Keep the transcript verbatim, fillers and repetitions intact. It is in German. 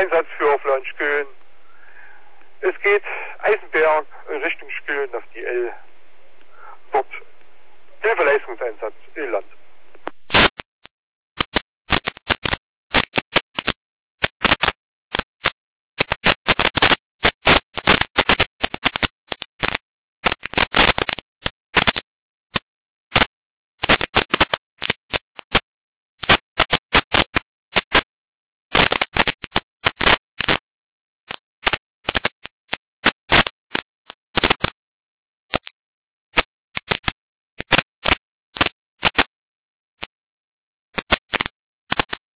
Einsatz für Flanschköln. Es geht Eisenberg Richtung Sköln auf die L. Dort Hilfeleistungseinsatz Irland.